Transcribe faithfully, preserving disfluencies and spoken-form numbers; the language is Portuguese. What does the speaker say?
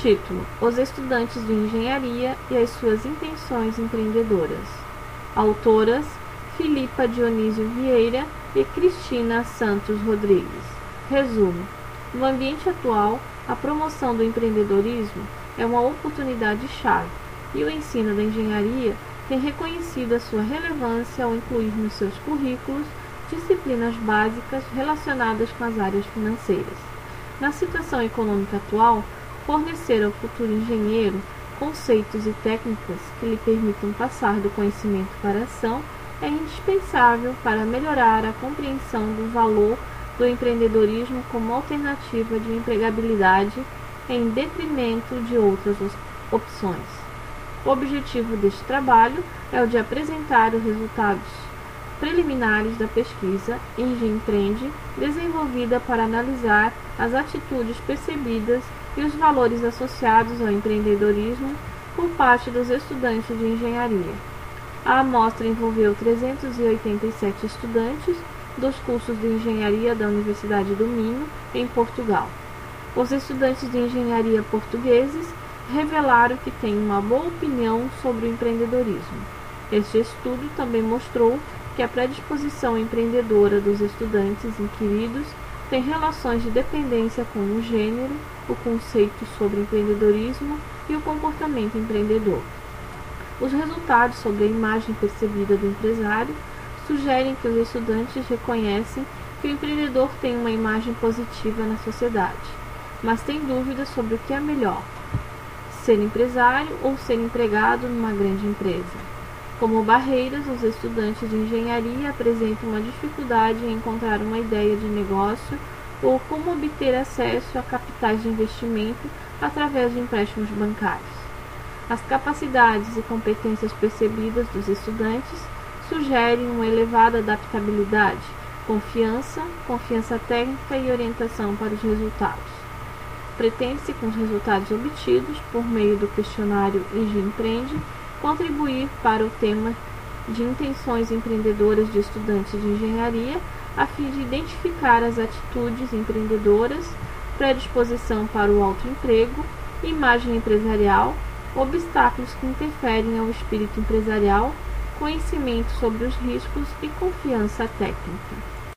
Título: Os estudantes de engenharia e as suas intenções empreendedoras. Autoras: Filipa Dionísio Vieira e Cristina Santos Rodrigues. Resumo: no ambiente atual, a promoção do empreendedorismo é uma oportunidade-chave e o ensino da engenharia tem reconhecido a sua relevância ao incluir nos seus currículos disciplinas básicas relacionadas com as áreas financeiras. Na situação econômica atual, fornecer ao futuro engenheiro conceitos e técnicas que lhe permitam passar do conhecimento para a ação é indispensável para melhorar a compreensão do valor do empreendedorismo como alternativa de empregabilidade em detrimento de outras opções. O objetivo deste trabalho é o de apresentar os resultados preliminares da pesquisa EngenEmpreende, desenvolvida para analisar as atitudes percebidas e os valores associados ao empreendedorismo por parte dos estudantes de engenharia. A amostra envolveu trezentos e oitenta e sete estudantes dos cursos de engenharia da Universidade do Minho, em Portugal. Os estudantes de engenharia portugueses revelaram que têm uma boa opinião sobre o empreendedorismo. Este estudo também mostrou que a predisposição empreendedora dos estudantes inquiridos tem relações de dependência com o gênero, o conceito sobre empreendedorismo e o comportamento empreendedor. Os resultados sobre a imagem percebida do empresário sugerem que os estudantes reconhecem que o empreendedor tem uma imagem positiva na sociedade, mas têm dúvidas sobre o que é melhor, ser empresário ou ser empregado numa grande empresa. Como barreiras, os estudantes de engenharia apresentam uma dificuldade em encontrar uma ideia de negócio ou como obter acesso a capitais de investimento através de empréstimos bancários. As capacidades e competências percebidas dos estudantes sugerem uma elevada adaptabilidade, confiança, confiança técnica e orientação para os resultados. Pretende-se, com os resultados obtidos por meio do questionário EngenEmpreende, contribuir para o tema de intenções empreendedoras de estudantes de engenharia, a fim de identificar as atitudes empreendedoras, predisposição para o autoemprego, imagem empresarial, obstáculos que interferem ao espírito empresarial, conhecimento sobre os riscos e confiança técnica.